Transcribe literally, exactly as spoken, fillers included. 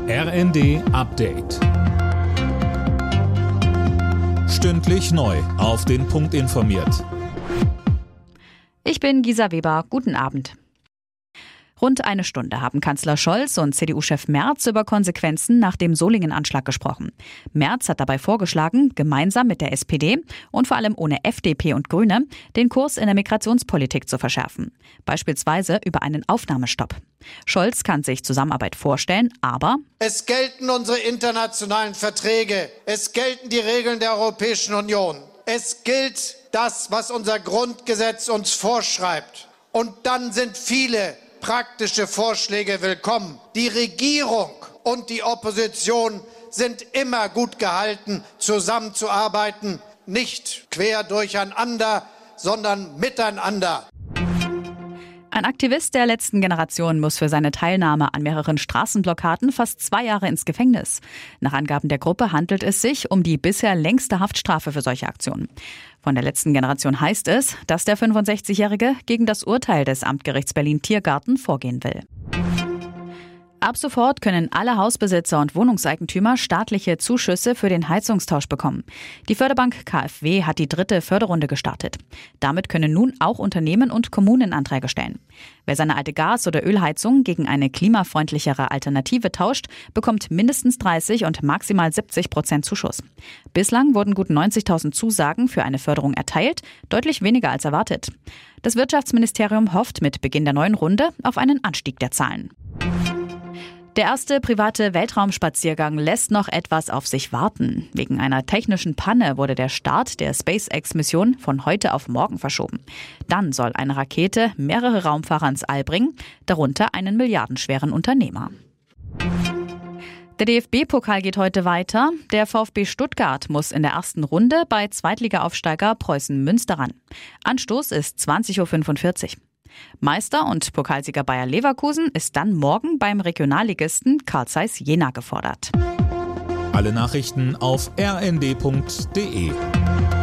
R N D Update. Stündlich neu auf den Punkt informiert. Ich bin Gisa Weber. Guten Abend. Rund eine Stunde haben Kanzler Scholz und C D U-Chef Merz über Konsequenzen nach dem Solingen-Anschlag gesprochen. Merz hat dabei vorgeschlagen, gemeinsam mit der S P D und vor allem ohne F D P und Grüne den Kurs in der Migrationspolitik zu verschärfen. Beispielsweise über einen Aufnahmestopp. Scholz kann sich Zusammenarbeit vorstellen, aber es gelten unsere internationalen Verträge, es gelten die Regeln der Europäischen Union, es gilt das, was unser Grundgesetz uns vorschreibt. Und dann sind viele praktische Vorschläge willkommen. Die Regierung und die Opposition sind immer gut gehalten, zusammenzuarbeiten, nicht quer durcheinander, sondern miteinander. Ein Aktivist der letzten Generation muss für seine Teilnahme an mehreren Straßenblockaden fast zwei Jahre ins Gefängnis. Nach Angaben der Gruppe handelt es sich um die bisher längste Haftstrafe für solche Aktionen. Von der letzten Generation heißt es, dass der fünfundsechzigjährige gegen das Urteil des Amtsgerichts Berlin-Tiergarten vorgehen will. Ab sofort können alle Hausbesitzer und Wohnungseigentümer staatliche Zuschüsse für den Heizungstausch bekommen. Die Förderbank K f W hat die dritte Förderrunde gestartet. Damit können nun auch Unternehmen und Kommunen Anträge stellen. Wer seine alte Gas- oder Ölheizung gegen eine klimafreundlichere Alternative tauscht, bekommt mindestens dreißig und maximal siebzig Prozent Zuschuss. Bislang wurden gut neunzigtausend Zusagen für eine Förderung erteilt, deutlich weniger als erwartet. Das Wirtschaftsministerium hofft mit Beginn der neuen Runde auf einen Anstieg der Zahlen. Der erste private Weltraumspaziergang lässt noch etwas auf sich warten. Wegen einer technischen Panne wurde der Start der SpaceX-Mission von heute auf morgen verschoben. Dann soll eine Rakete mehrere Raumfahrer ins All bringen, darunter einen milliardenschweren Unternehmer. Der D F B-Pokal geht heute weiter. Der VfB Stuttgart muss in der ersten Runde bei Zweitliga-Aufsteiger Preußen Münster ran. Anstoß ist zwanzig Uhr fünfundvierzig. Meister und Pokalsieger Bayer Leverkusen ist dann morgen beim Regionalligisten Carl Zeiss Jena gefordert. Alle Nachrichten auf r n d punkt d e.